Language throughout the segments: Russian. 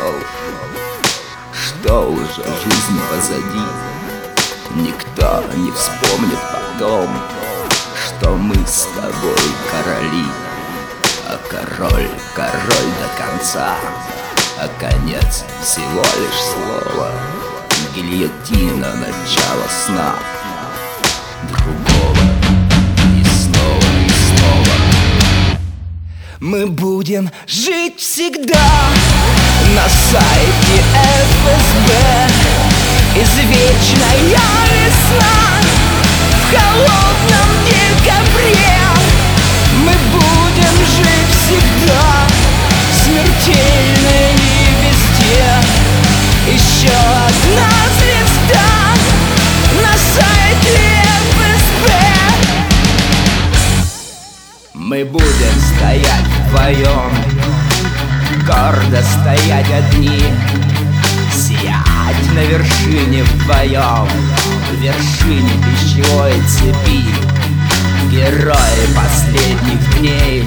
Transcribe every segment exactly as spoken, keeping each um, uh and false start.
ушел, что уже жизнь позади. Никто не вспомнит потом, что мы с тобой короли. А король, король до конца, а конец всего лишь слово. Гильотина, начало сна другого. И снова, и снова мы будем жить всегда на сайте эф эс бэ. Извечная весна в холодном декабре. Мы будем жить всегда, смертельно и везде. Еще одна звезда на сайте эф эс бэ. Мы будем стоять вдвоем, гордо стоять одни, сиять на вершине вдвоем, в вершине пищевой цепи. Герои последних дней,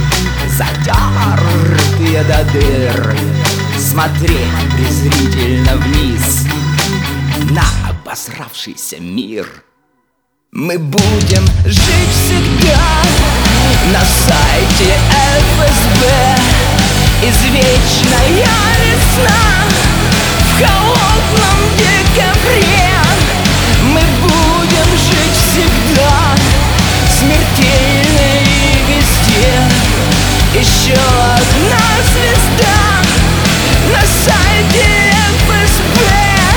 затертые до дыр, смотреть презрительно вниз на обосравшийся мир. Мы будем жить всегда на сайте эф эс бэ. Извечная весна в холодном декабре. Мы будем жить всегда, смертельно и везде. Еще одна звезда на сайте эф эс бэ.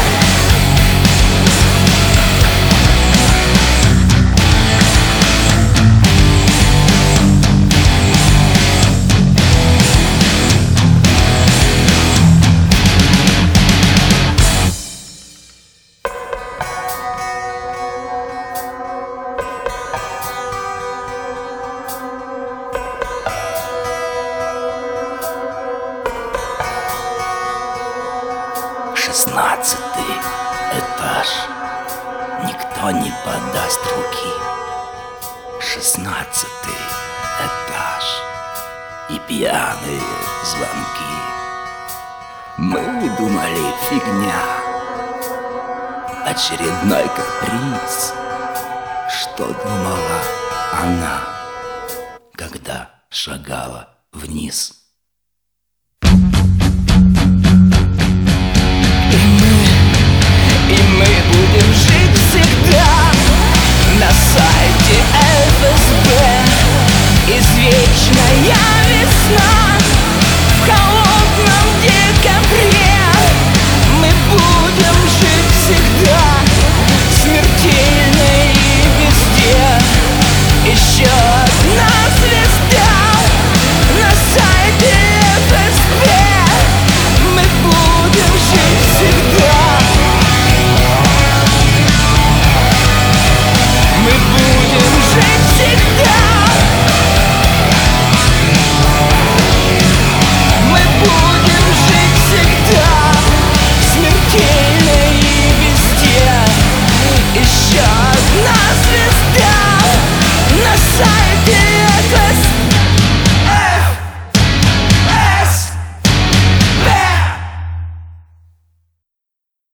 Шестнадцатый этаж. Никто не подаст руки. Шестнадцатый этаж. И пьяные звонки. Мы думали, фигня, очередной каприз. Что думала она, когда шагала вниз?